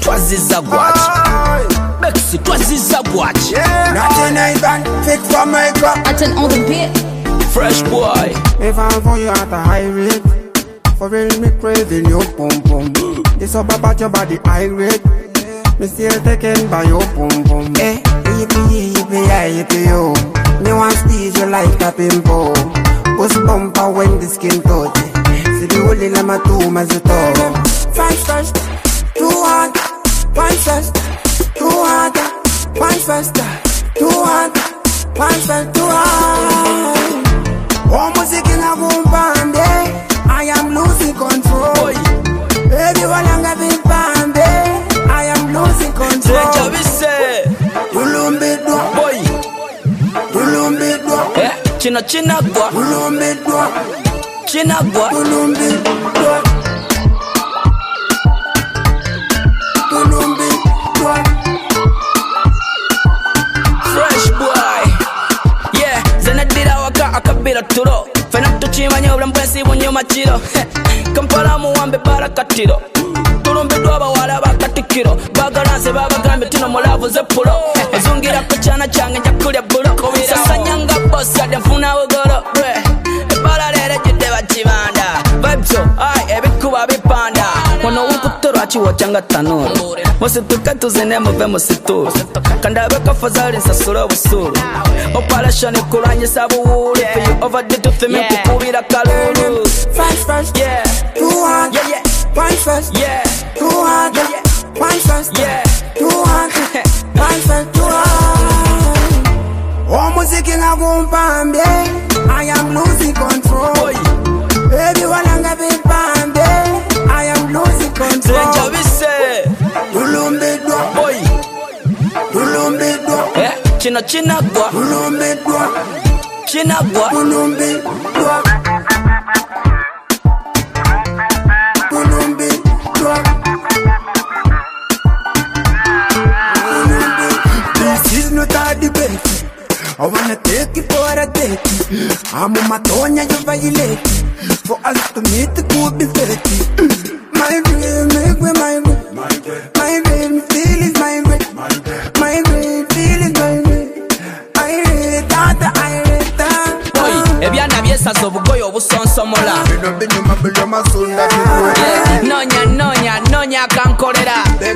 twaziza gwachi Bexi twaziza gwachi Nothing even fit for my crop. I turn on the beat. Fresh boy. If I for you at a high rate, for real me craving your pum pum. This up about your body high rate. Me still taken by your pum pum. Eh, yippee yo. Me want squeeze you like a pimple. Push bumper when the skin touch. See the whole in my two mazito. Fast, too hard. One fast, too hard. One fast, too hard. One fast, too hard. Oh, music in a boom band, I am losing control. Baby, while I'm having band, I am losing control. China gwa China gwa Fresh boy. Yeah, zenadira waka akabira turo Fena tuchimanya ulambwesi bunyuma chiro Kampala muwambe barakatiro Tulumbidwa abawala bakatikiro Bagalanse babagambe tino mulavu zepulo Zungira kuchana change njakulya bulo Sasa nyanga boss ade mfuna ugolo Ebala lere jide bachibanda Vibes ai ebikuba bipanda Wano ukutoro achiwa changa tanuro Musituka tuzine muve musituru Kandabe kafazali nsasura busuru Operation ikulanye sabuwuli For you overdid to fime kukubira kalulu Fast, yeah, too hard, yeah. One fast, yeah, too hard, yeah. One fast, yeah, too hard, one fast, too hard. Oh, music in a boom band, I am losing control. Boy. Baby, while I'm having band, I am losing control. Danger we say Boy, China gwa China gwa This is not a debate. I wanna take it for a date. I'm on my Tonya, you violate. For us to meet the could be fake. My brain, make me migrate. My brain, feel is migrate. My brain, feel is migrate. I rate that, I rate that. Boy, ebyana byesaza obugoye obusonsomola Nonya kankolera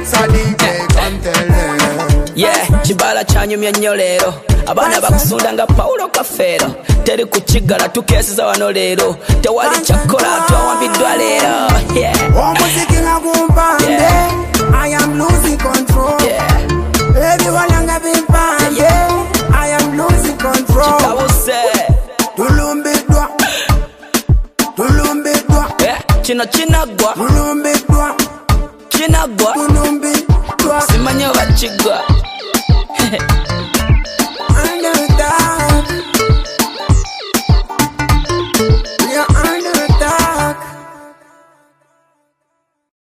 Yeah, kibala kyanyumya nnyo leero Abaana bakusunda nga Paulo Kafeero Teri kukigala tukesiza wano leero Tewali kyakola twawambiddwa leero I am losing control. Baby, while I'm having fun, I am losing control. China gwa China gwa Simanyo bachigwa